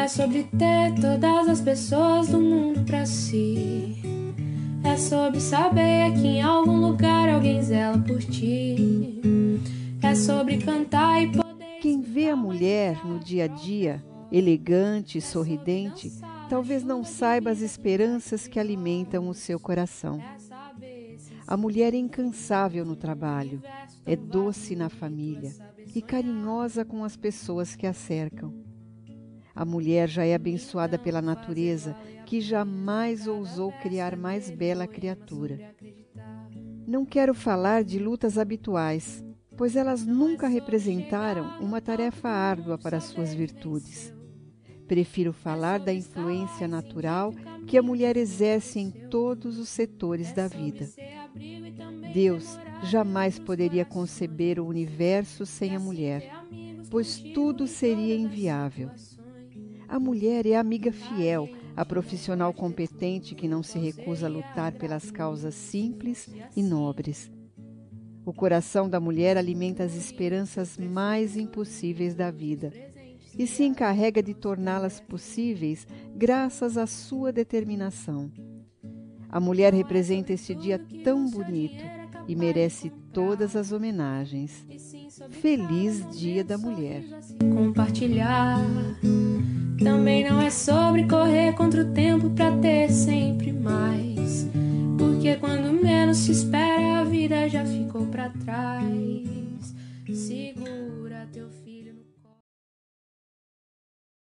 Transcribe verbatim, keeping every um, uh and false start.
sobre ter todas as pessoas do mundo pra si. É sobre saber que em algum lugar alguém zela por ti. É sobre cantar e poder... Quem vê a mulher no dia a dia, elegante e sorridente, talvez não saiba as esperanças que alimentam o seu coração. A mulher é incansável no trabalho, é doce na família e carinhosa com as pessoas que a cercam. A mulher já é abençoada pela natureza, que jamais ousou criar mais bela criatura. Não quero falar de lutas habituais, pois elas nunca representaram uma tarefa árdua para suas virtudes. Prefiro falar da influência natural que a mulher exerce em todos os setores da vida. Deus jamais poderia conceber o universo sem a mulher, pois tudo seria inviável. A mulher é a amiga fiel, a profissional competente que não se recusa a lutar pelas causas simples e nobres. O coração da mulher alimenta as esperanças mais impossíveis da vida e se encarrega de torná-las possíveis graças à sua determinação. A mulher representa este dia tão bonito e merece todas as homenagens. Feliz Dia da Mulher! Compartilhar também não é sobre correr contra o tempo pra ter sempre mais, porque quando menos se espera a vida já ficou pra trás. Segura